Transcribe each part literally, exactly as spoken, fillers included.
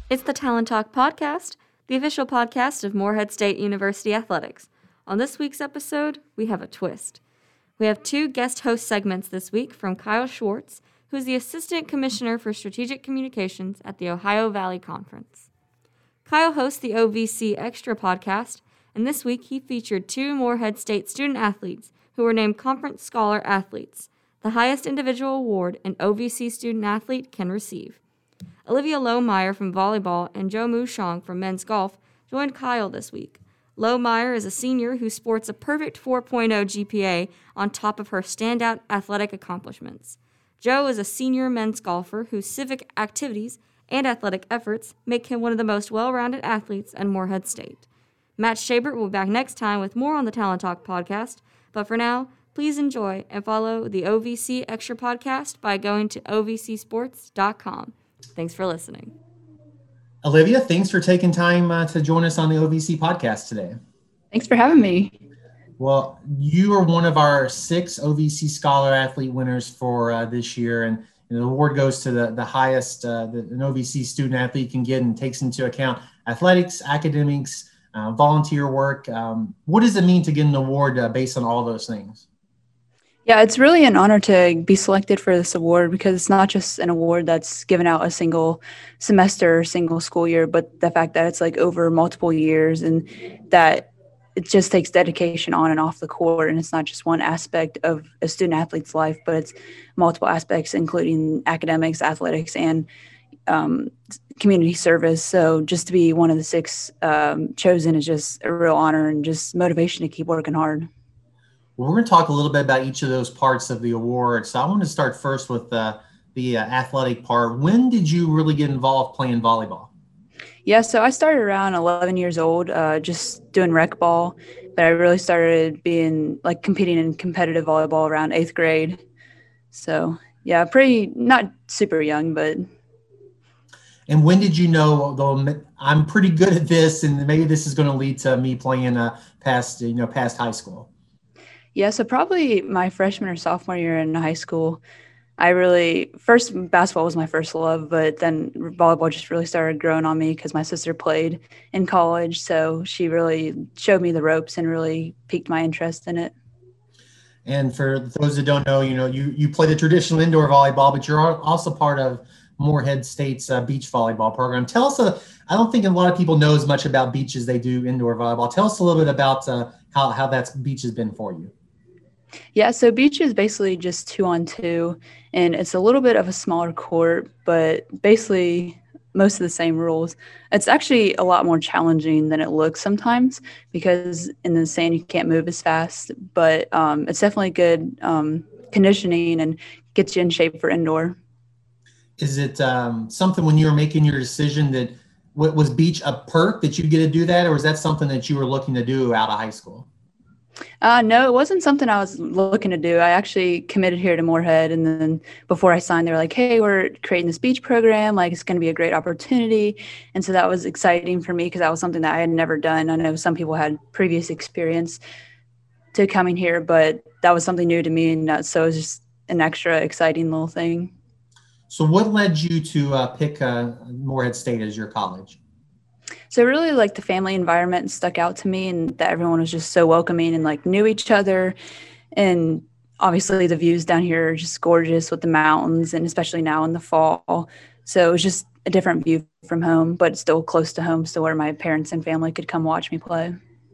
It's the Talent Talk Podcast, the official podcast of Morehead State University Athletics. On this week's episode, we have a twist. We have two guest host segments this week from Kyle Schwartz, who's the Assistant Commissioner for Strategic Communications at the Ohio Valley Conference. Kyle hosts the O V C Extra podcast, and this week he featured two Morehead State student athletes who were named Conference Scholar Athletes, the highest individual award an O V C student athlete can receive. Olivia Lohmeyer from volleyball and Joe Mushong from men's golf joined Kyle this week. Lohmeyer is a senior who sports a perfect four point oh G P A on top of her standout athletic accomplishments. Joe is a senior men's golfer whose civic activities and athletic efforts make him one of the most well-rounded athletes at Morehead State. Matt Schabert will be back next time with more on the Talent Talk podcast, but for now, please enjoy and follow the O V C Extra podcast by going to O V C sports dot com. Thanks for listening. Olivia, thanks for taking time uh, to join us on the O V C podcast today. Thanks for having me. Well, you are one of our six O V C Scholar Athlete winners for uh, this year, and you know, the award goes to the, the highest uh, that an O V C student athlete can get and takes into account athletics, academics, uh, volunteer work. Um, what does it mean to get an award uh, based on all those things? Yeah, it's really an honor to be selected for this award because it's not just an award that's given out a single semester, single school year, but the fact that it's like over multiple years and that it just takes dedication on and off the court. And it's not just one aspect of a student athlete's life, but it's multiple aspects, including academics, athletics, and um, community service. So just to be one of the six um, chosen is just a real honor and just motivation to keep working hard. Well, we're going to talk a little bit about each of those parts of the award. So I want to start first with uh, the uh, athletic part. When did you really get involved playing volleyball? Yeah, so I started around eleven years old, uh, just doing rec ball, but I really started being like competing in competitive volleyball around eighth grade. So yeah, pretty, not super young, but. And when did you know, though, I'm pretty good at this and maybe this is going to lead to me playing uh, past, you know, past high school? Yeah, so probably my freshman or sophomore year in high school, I really, first basketball was my first love, but then volleyball just really started growing on me because my sister played in college. So she really showed me the ropes and really piqued my interest in it. And for those that don't know, you know, you, you play the traditional indoor volleyball, but you're also part of Morehead State's uh, beach volleyball program. Tell us, a, I don't think a lot of people know as much about beach as they do indoor volleyball. Tell us a little bit about uh, how, how that beach has been for you. Yeah, so beach is basically just two on two, and it's a little bit of a smaller court, but basically most of the same rules. It's actually a lot more challenging than it looks sometimes because in the sand you can't move as fast, but um, it's definitely good um, conditioning and gets you in shape for indoor. Is it um, something when you were making your decision that what was beach a perk that you get to do that, or is that something that you were looking to do out of high school? Uh, no, it wasn't something I was looking to do. I actually committed here to Morehead, and then before I signed, they were like, hey, we're creating this beach program. Like, it's going to be a great opportunity. And so that was exciting for me because that was something that I had never done. I know some people had previous experience to coming here, but that was something new to me. And uh, so it was just an extra exciting little thing. So what led you to uh, pick uh, Morehead State as your college? So really like the family environment stuck out to me and that everyone was just so welcoming and like knew each other. And obviously the views down here are just gorgeous with the mountains and especially now in the fall. So it was just a different view from home, but still close to home, so where my parents and family could come watch me play.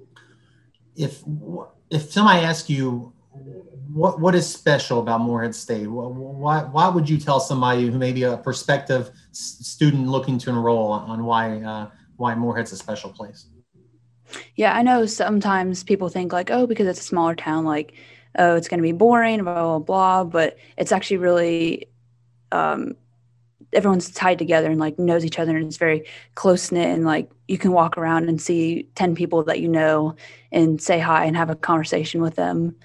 If if somebody asks you, what what is special about Morehead State? Why why would you tell somebody who may be a prospective student looking to enroll on why uh, why Morehead's a special place? Yeah, I know sometimes people think like, oh, because it's a smaller town, like, oh, it's going to be boring, blah, blah, blah. But it's actually really, um, everyone's tied together and like knows each other and it's very close knit. And like you can walk around and see ten people that you know and say hi and have a conversation with them.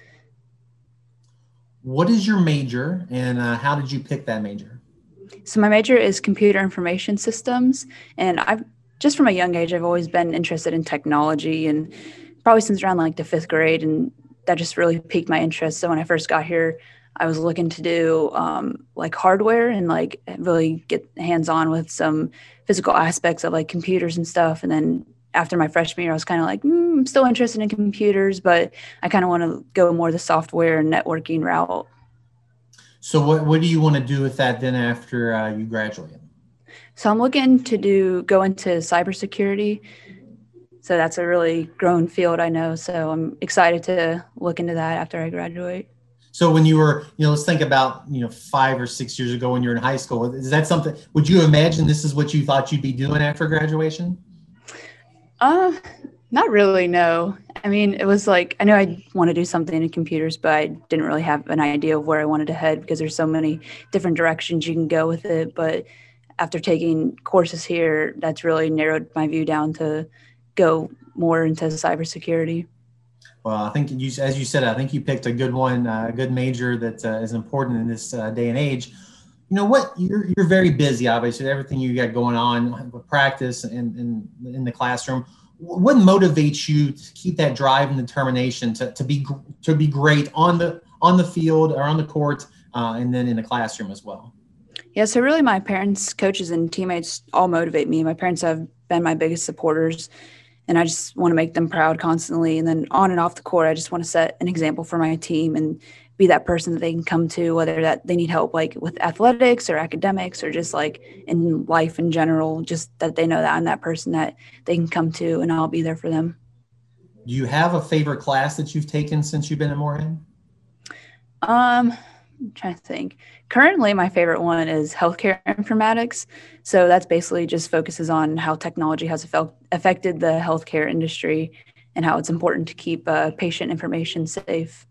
What is your major and uh, how did you pick that major? So my major is computer information systems, and I've just from a young age, I've always been interested in technology and probably since around like the fifth grade. And that just really piqued my interest. So when I first got here, I was looking to do um, like hardware and like really get hands on with some physical aspects of like computers and stuff. And then after my freshman year, I was kind of like, mm, I'm still interested in computers, but I kind of want to go more the software and networking route. So what, what do you want to do with that then after uh, you graduate? So I'm looking to do go into cybersecurity. So that's a really growing field, I know. So I'm excited to look into that after I graduate. So when you were, you know, let's think about, you know, five or six years ago when you were in high school, is that something, would you imagine this is what you thought you'd be doing after graduation? Uh, not really, no. I mean, it was like, I knew I want to do something in computers, but I didn't really have an idea of where I wanted to head because there's so many different directions you can go with it. But after taking courses here, that's really narrowed my view down to go more into cybersecurity. Well, I think you, as you said, I think you picked a good one, uh, a good major that uh, is important in this uh, day and age. You know what? You're you're very busy, obviously, everything you got going on with practice and in, in, in the classroom. What motivates you to keep that drive and determination to, to be to be great on the on the field or on the court, uh, and then in the classroom as well? Yeah, so really, my parents, coaches, and teammates all motivate me. My parents have been my biggest supporters. And I just want to make them proud constantly. And then on and off the court, I just want to set an example for my team and be that person that they can come to, whether that they need help like with athletics or academics or just like in life in general, just that they know that I'm that person that they can come to and I'll be there for them. Do you have a favorite class that you've taken since you've been at Morehead? Um, I'm trying to think. Currently, my favorite one is healthcare informatics. So that's basically just focuses on how technology has affected the healthcare industry and how it's important to keep uh, patient information safe.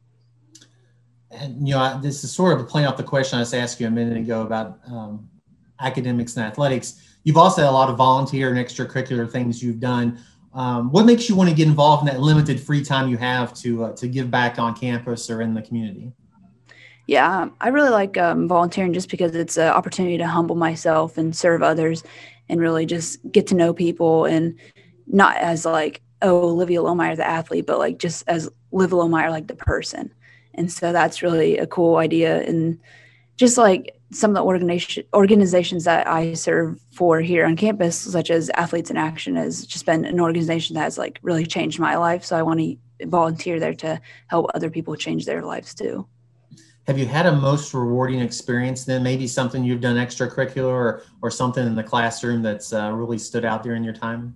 And, you know, this is sort of playing off the question I just asked you a minute ago about um, academics and athletics. You've also had a lot of volunteer and extracurricular things you've done. Um, what makes you want to get involved in that limited free time you have to uh, to give back on campus or in the community? Yeah, I really like um, volunteering just because it's an opportunity to humble myself and serve others and really just get to know people, and not as like, oh, Olivia Lohmeyer, the athlete, but like just as Liv Lohmeyer, like the person. And so that's really a cool idea. And just like some of the organization, organizations that I serve for here on campus, such as Athletes in Action, has just been an organization that has like really changed my life. So I want to volunteer there to help other people change their lives too. Have you had a most rewarding experience then? Maybe something you've done extracurricular or, or something in the classroom that's uh, really stood out during your time?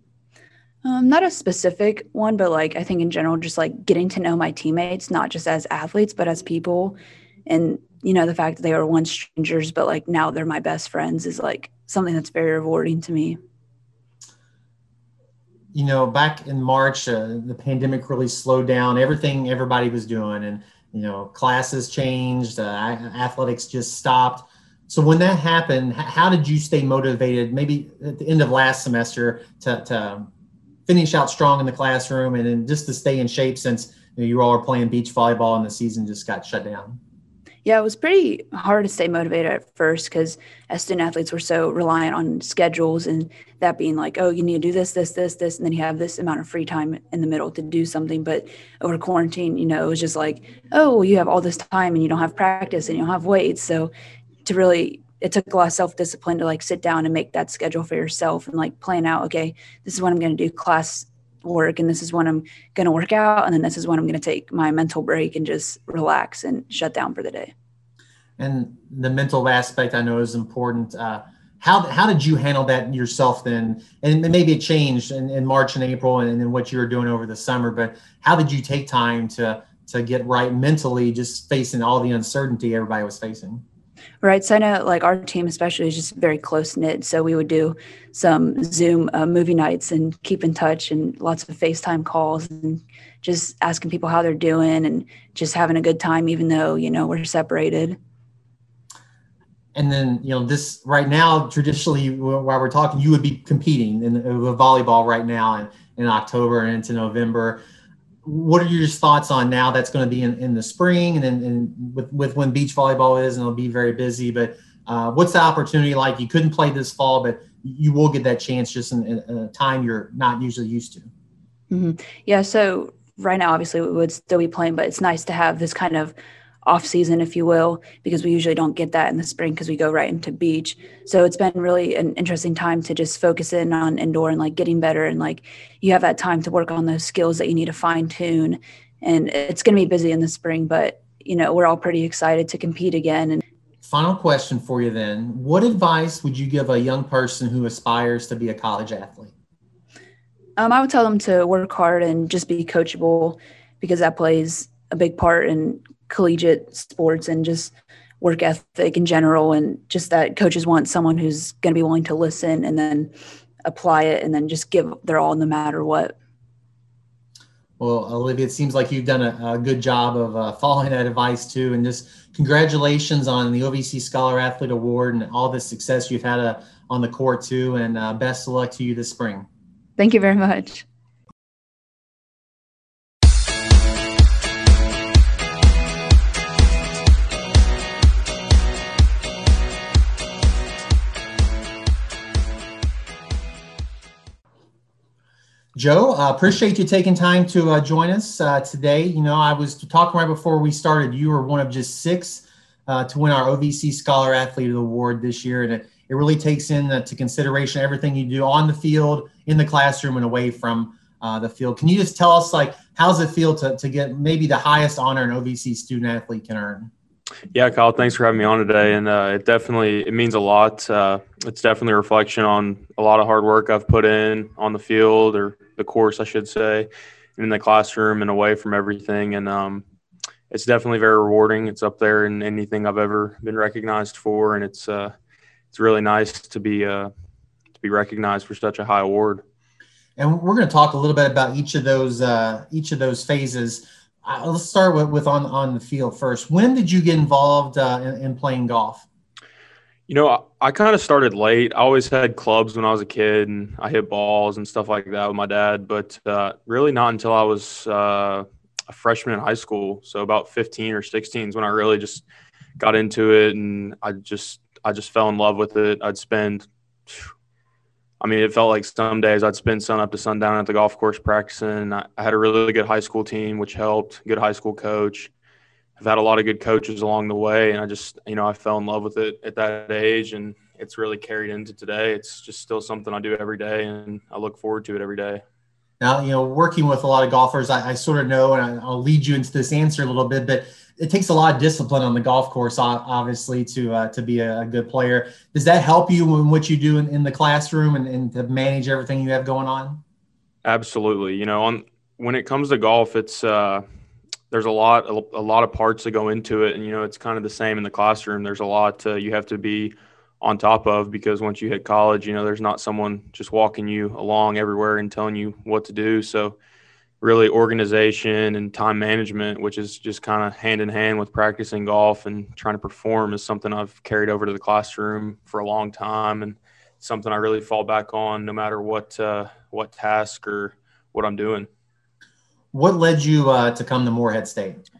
Um, not a specific one, but like I think in general, just like getting to know my teammates, not just as athletes, but as people. And, you know, the fact that they were once strangers, but like now they're my best friends is like something that's very rewarding to me. You know, back in March, uh, the pandemic really slowed down everything everybody was doing. And you know, classes changed, uh, athletics just stopped. So when that happened, how did you stay motivated, maybe at the end of last semester, to, to finish out strong in the classroom and then just to stay in shape since you know, you all are playing beach volleyball and the season just got shut down? Yeah, it was pretty hard to stay motivated at first because as student athletes, we're so reliant on schedules and that being like, oh, you need to do this, this, this, this, and then you have this amount of free time in the middle to do something. But over quarantine, you know, it was just like, oh, well, you have all this time and you don't have practice and you don't have weights. So to really, it took a lot of self-discipline to like sit down and make that schedule for yourself and like plan out, okay, this is what I'm going to do class work and this is when I'm going to work out and then this is when I'm going to take my mental break and just relax and shut down for the day. And the mental aspect I know is important. Uh, how how did you handle that yourself then? And maybe it changed in, in March and April and then what you were doing over the summer, but how did you take time to to get right mentally, just facing all the uncertainty everybody was facing? Right. So I know like our team especially is just very close knit. So we would do some Zoom uh, movie nights and keep in touch and lots of FaceTime calls and just asking people how they're doing and just having a good time, even though, you know, we're separated. And then, you know, this right now, traditionally, while we're talking, you would be competing in, in volleyball right now in, in October and into November. What are your thoughts on now that's going to be in, in the spring and then and with, with when beach volleyball is and it'll be very busy, but uh, what's the opportunity like? You couldn't play this fall, but you will get that chance just in, in a time you're not usually used to. Mm-hmm. Yeah. So right now, obviously we would still be playing, but it's nice to have this kind of off season, if you will, because we usually don't get that in the spring because we go right into beach. So it's been really an interesting time to just focus in on indoor and like getting better. And like you have that time to work on those skills that you need to fine tune. And it's going to be busy in the spring, but you know, we're all pretty excited to compete again. And final question for you then, what advice would you give a young person who aspires to be a college athlete? Um, I would tell them to work hard and just be coachable, because that plays a big part in collegiate sports and just work ethic in general. And just that coaches want someone who's going to be willing to listen and then apply it and then just give their all no matter what. Well, Olivia, it seems like you've done a, a good job of uh, following that advice too. And just congratulations on the O V C Scholar Athlete Award and all the success you've had uh, on the court too. And uh, best of luck to you this spring. Thank you very much. Joe, uh, appreciate you taking time to uh, join us uh, today. You know, I was talking right before we started, you were one of just six uh, to win our O V C Scholar Athlete Award this year. And it, it really takes into consideration everything you do on the field, in the classroom, and away from uh, the field. Can you just tell us, like, how does it feel to, to get maybe the highest honor an O V C student athlete can earn? Yeah, Kyle, thanks for having me on today. And uh, it definitely, it means a lot. Uh, it's definitely a reflection on a lot of hard work I've put in on the field, or the course, I should say, and in the classroom and away from everything. And um, it's definitely very rewarding. It's up there in anything I've ever been recognized for. And it's, uh, it's really nice to be, uh, to be recognized for such a high award. And we're going to talk a little bit about each of those, uh, each of those phases. Uh, let's start with, with on, on the field first. When did you get involved uh, in, in playing golf? You know, I, I kind of started late. I always had clubs when I was a kid, and I hit balls and stuff like that with my dad, but uh, really not until I was uh, a freshman in high school. So about fifteen or sixteen is when I really just got into it, and I just I just fell in love with it. I'd spend – I mean, it felt like some days I'd spend sun up to sundown at the golf course practicing. I, I had a really good high school team, which helped, good high school coach. I've had a lot of good coaches along the way, and I just, you know, I fell in love with it at that age, and it's really carried into today. It's just still something I do every day, and I look forward to it every day. Now, you know, working with a lot of golfers, I, I sort of know, and I, I'll lead you into this answer a little bit, but it takes a lot of discipline on the golf course, obviously, to uh, to be a good player. Does that help you in what you do in, in the classroom and, and to manage everything you have going on? Absolutely. You know, on when it comes to golf, it's uh, there's a lot a, a lot of parts that go into it, and you know, it's kind of the same in the classroom. There's a lot uh, you have to be on top of, because once you hit college, you know, there's not someone just walking you along everywhere and telling you what to do. So really organization and time management, which is just kind of hand in hand with practicing golf and trying to perform, is something I've carried over to the classroom for a long time, and something I really fall back on no matter what uh, what task or what I'm doing. What led you uh, to come to Morehead State?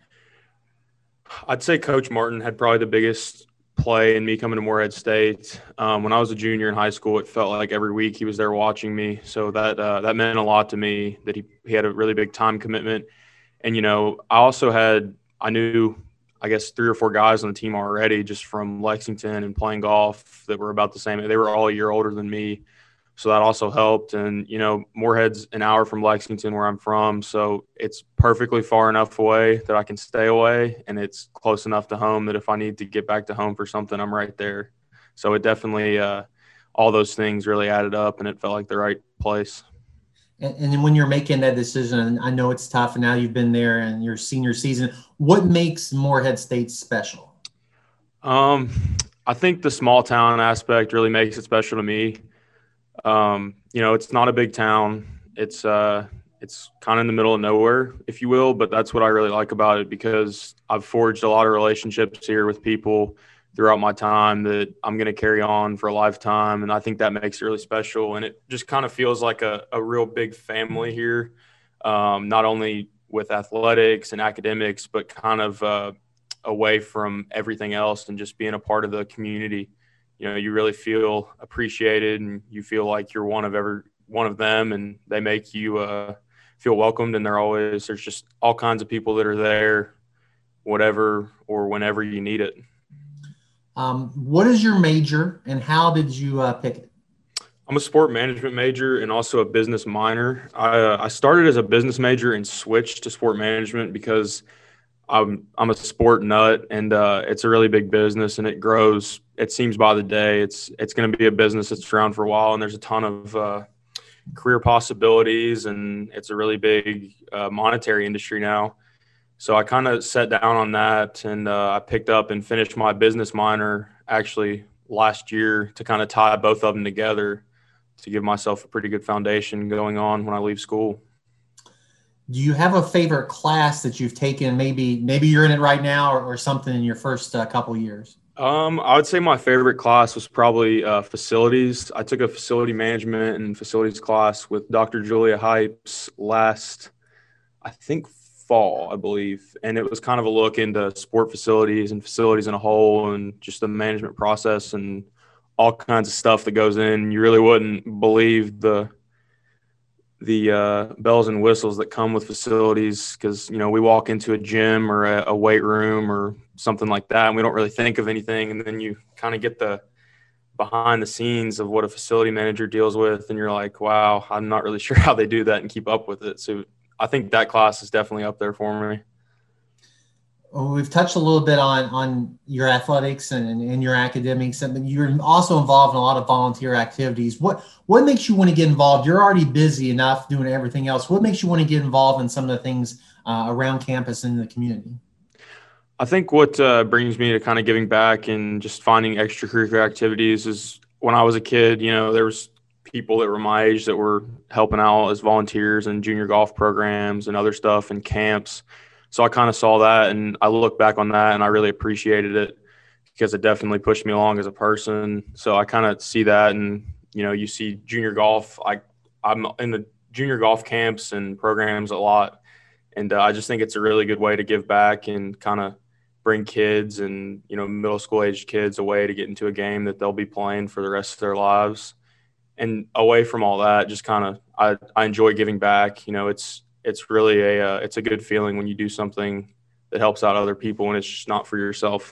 I'd say Coach Martin had probably the biggest play in me coming to Morehead State. Um, when I was a junior in high school, it felt like every week he was there watching me. So that uh, that meant a lot to me, that he, he had a really big time commitment. And, you know, I also had – I knew, I guess, three or four guys on the team already just from Lexington and playing golf that were about the same. They were all a year older than me. So that also helped. And, you know, Morehead's an hour from Lexington, where I'm from. So it's perfectly far enough away that I can stay away, and it's close enough to home that if I need to get back to home for something, I'm right there. So it definitely uh, – all those things really added up, and it felt like the right place. And, and then when you're making that decision, and I know it's tough, and now you've been there in your senior season, what makes Morehead State special? Um, I think the small town aspect really makes it special to me. Um, you know, it's not a big town. It's uh, it's kind of in the middle of nowhere, if you will, but that's what I really like about it, because I've forged a lot of relationships here with people throughout my time that I'm going to carry on for a lifetime. And I think that makes it really special. And it just kind of feels like a, a real big family here, um, not only with athletics and academics, but kind of uh, away from everything else and just being a part of the community. You know, you really feel appreciated, and you feel like you're one of every one of them, and they make you uh, feel welcomed. And they're always, there's just all kinds of people that are there whatever or whenever you need it. Um, what is your major and how did you uh, pick it? I'm a sport management major and also a business minor. I, uh, I started as a business major and switched to sport management because I'm I'm a sport nut, and uh, it's a really big business, and it grows. It seems by the day. It's it's going to be a business that's around for a while, and there's a ton of uh, career possibilities, and it's a really big uh, monetary industry now. So I kind of sat down on that, and uh, I picked up and finished my business minor actually last year to kind of tie both of them together to give myself a pretty good foundation going on when I leave school. Do you have a favorite class that you've taken? Maybe maybe you're in it right now, or, or something in your first uh, couple years. Um, I would say my favorite class was probably uh, facilities. I took a facility management and facilities class with Doctor Julia Hypes last, I think, fall, I believe. And it was kind of a look into sport facilities and facilities in a whole and just the management process and all kinds of stuff that goes in. You really wouldn't believe the the uh, bells and whistles that come with facilities because, you know, we walk into a gym or a, a weight room or something like that, and we don't really think of anything. And then you kind of get the behind the scenes of what a facility manager deals with, and you're like, wow, I'm not really sure how they do that and keep up with it. So I think that class is definitely up there for me. Well, we've touched a little bit on, on your athletics and, and your academics, and you're also involved in a lot of volunteer activities. What what makes you want to get involved? You're already busy enough doing everything else. What makes you want to get involved in some of the things uh, around campus and the community? I think what uh, brings me to kind of giving back and just finding extracurricular activities is when I was a kid, you know, there was people that were my age that were helping out as volunteers in junior golf programs and other stuff and camps. So I kind of saw that, and I look back on that and I really appreciated it because it definitely pushed me along as a person. So I kind of see that, and, you know, you see junior golf. I, I'm in the junior golf camps and programs a lot. And uh, I just think it's a really good way to give back and kind of bring kids and, you know, middle school age kids away to get into a game that they'll be playing for the rest of their lives. And away from all that, just kind of, I, I enjoy giving back. You know, it's, it's really a, uh, it's a good feeling when you do something that helps out other people and it's just not for yourself.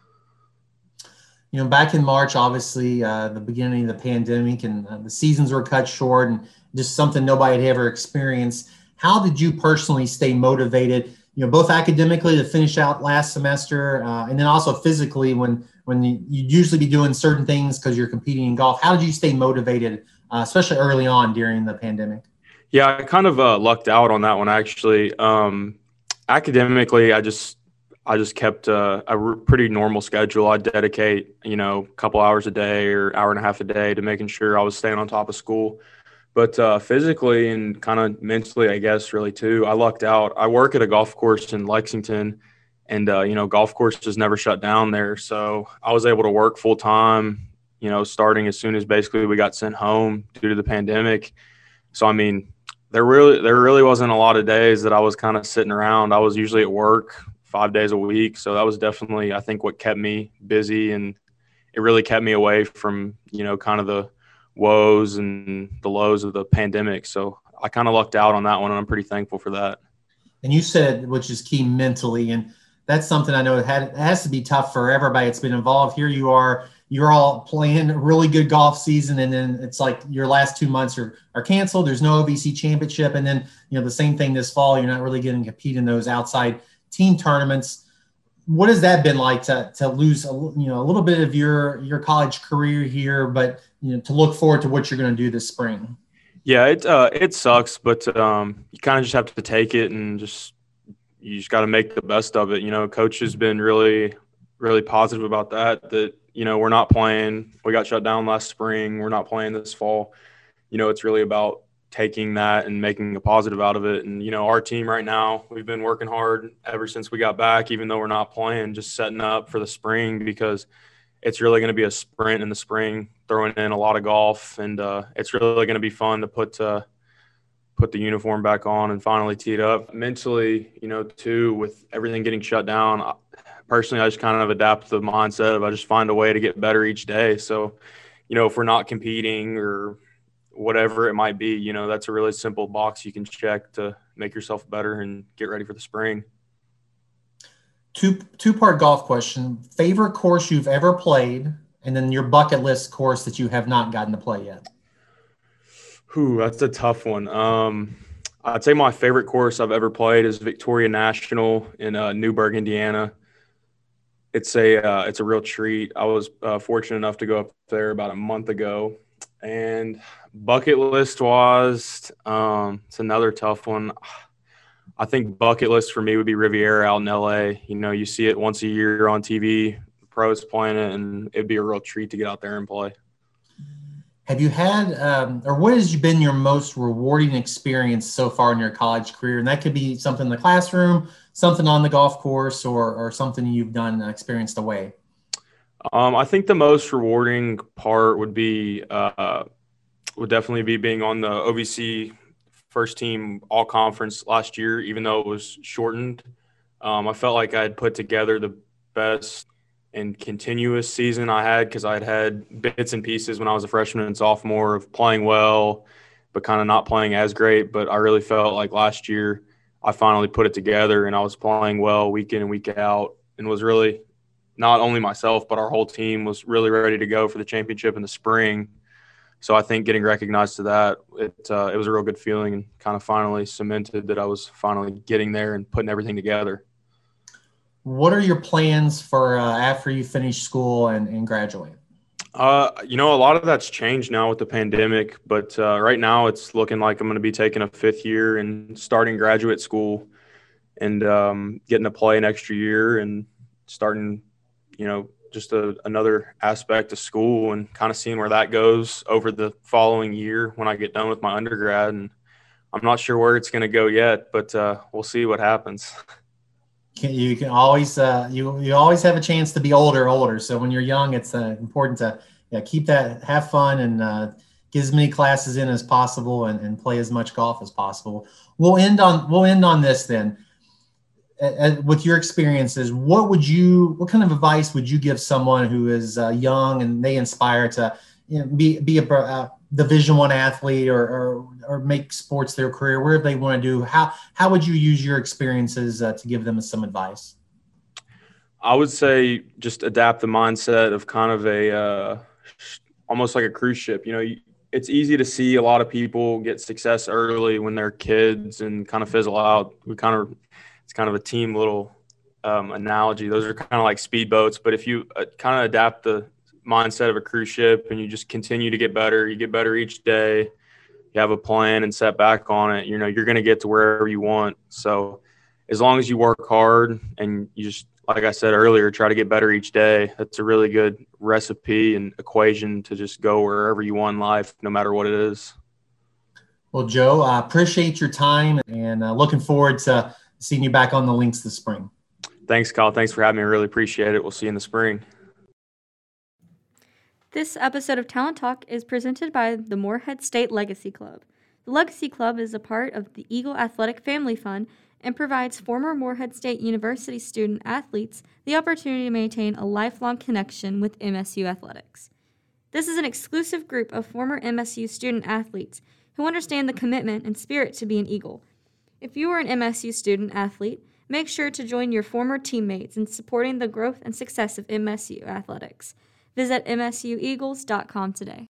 You know, back in March, obviously, uh, the beginning of the pandemic, and uh, the seasons were cut short, and just something nobody had ever experienced. How did you personally stay motivated, you know, both academically to finish out last semester, uh, and then also physically when when you, you'd usually be doing certain things because you're competing in golf? How did you stay motivated, uh, especially early on during the pandemic? Yeah, I kind of uh, lucked out on that one, actually. Um, academically, I just I just kept uh, a r- pretty normal schedule. I dedicate, you know, a couple hours a day or hour and a half a day to making sure I was staying on top of school. But uh, physically and kind of mentally, I guess, really too, I lucked out. I work at a golf course in Lexington, and, uh, you know, golf courses never shut down there. So I was able to work full time, you know, starting as soon as basically we got sent home due to the pandemic. So, I mean, there really there really wasn't a lot of days that I was kind of sitting around. I was usually at work five days a week. So that was definitely, I think, what kept me busy, and it really kept me away from, you know, kind of the woes and the lows of the pandemic. So I kind of lucked out on that one, and I'm pretty thankful for that. And you said, which is key, mentally, and that's something I know it, had, it has to be tough for everybody that's been involved. Here you are, you're all playing a really good golf season, and then it's like your last two months are, are canceled. There's no O V C championship, and then, you know, the same thing this fall. You're not really getting to compete in those outside team tournaments. What has that been like to to lose a, you know a little bit of your your college career here, but, you know, to look forward to what you're going to do this spring? Yeah, it uh, it sucks, but um, you kind of just have to take it and just you just got to make the best of it. You know, coach has been really really positive about that. That, you know, we're not playing. We got shut down last spring. We're not playing this fall. You know, it's really about taking that and making a positive out of it. And, you know, our team right now, we've been working hard ever since we got back, even though we're not playing, just setting up for the spring, because it's really going to be a sprint in the spring, throwing in a lot of golf. And uh, it's really going to be fun to put, uh, put the uniform back on and finally tee it up. Mentally, you know, too, with everything getting shut down, I, personally, I just kind of adapt to the mindset of I just find a way to get better each day. So, you know, if we're not competing or whatever it might be, you know, that's a really simple box you can check to make yourself better and get ready for the spring. Two two-part golf question. Favorite course you've ever played, and then your bucket list course that you have not gotten to play yet. Whew, that's a tough one. Um, I'd say my favorite course I've ever played is Victoria National in uh, Newburgh, Indiana. It's a uh, it's a real treat. I was uh, fortunate enough to go up there about a month ago. And bucket list was um, it's another tough one. I think bucket list for me would be Riviera out in L A. You know, you see it once a year on T V, pros playing it, and it'd be a real treat to get out there and play. Have you had, um, or what has been your most rewarding experience so far in your college career? And that could be something in the classroom, something on the golf course, or or something you've done, uh, experienced away. Um, I think the most rewarding part would be uh, would definitely be being on the O V C first team all conference last year, even though it was shortened. Um, I felt like I had put together the best and continuous season I had, because I had had bits and pieces when I was a freshman and sophomore of playing well, but kind of not playing as great. But I really felt like last year I finally put it together and I was playing well week in and week out, and was really not only myself, but our whole team was really ready to go for the championship in the spring. So I think getting recognized to that, it uh, it was a real good feeling, and kind of finally cemented that I was finally getting there and putting everything together. What are your plans for uh, after you finish school and, and graduate? Uh, you know, a lot of that's changed now with the pandemic, but uh, right now it's looking like I'm going to be taking a fifth year and starting graduate school, and um, getting to play an extra year and starting, you know, just a, another aspect of school, and kind of seeing where that goes over the following year when I get done with my undergrad. And I'm not sure where it's going to go yet, but uh, we'll see what happens. You can always uh, you you always have a chance to be older older. So when you're young, it's uh, important to yeah, keep that, have fun, and uh, get as many classes in as possible, and, and play as much golf as possible. We'll end on we'll end on this then. Uh, with your experiences, what would you, what kind of advice would you give someone who is uh, young and they inspire to, you know, be be a uh, Division One athlete, or, or or make sports their career, wherever they want to do? How how would you use your experiences uh, to give them some advice? I would say just adapt the mindset of kind of a uh, almost like a cruise ship. You know, it's easy to see a lot of people get success early when they're kids and kind of fizzle out. We kind of It's kind of a team little um, analogy. Those are kind of like speedboats. But if you uh, kind of adapt the mindset of a cruise ship and you just continue to get better, you get better each day, you have a plan and set back on it, you know, you're going to get to wherever you want. So as long as you work hard and you just, like I said earlier, try to get better each day, that's a really good recipe and equation to just go wherever you want in life, no matter what it is. Well, Joe, I appreciate your time, and uh, looking forward to seeing you back on the links this spring. Thanks, Kyle. Thanks for having me. I really appreciate it. We'll see you in the spring. This episode of Talent Talk is presented by the Morehead State Legacy Club. The Legacy Club is a part of the Eagle Athletic Family Fund and provides former Morehead State University student athletes the opportunity to maintain a lifelong connection with M S U athletics. This is an exclusive group of former M S U student athletes who understand the commitment and spirit to be an Eagle. If you are an M S U student athlete, make sure to join your former teammates in supporting the growth and success of M S U athletics. Visit M S U Eagles dot com today.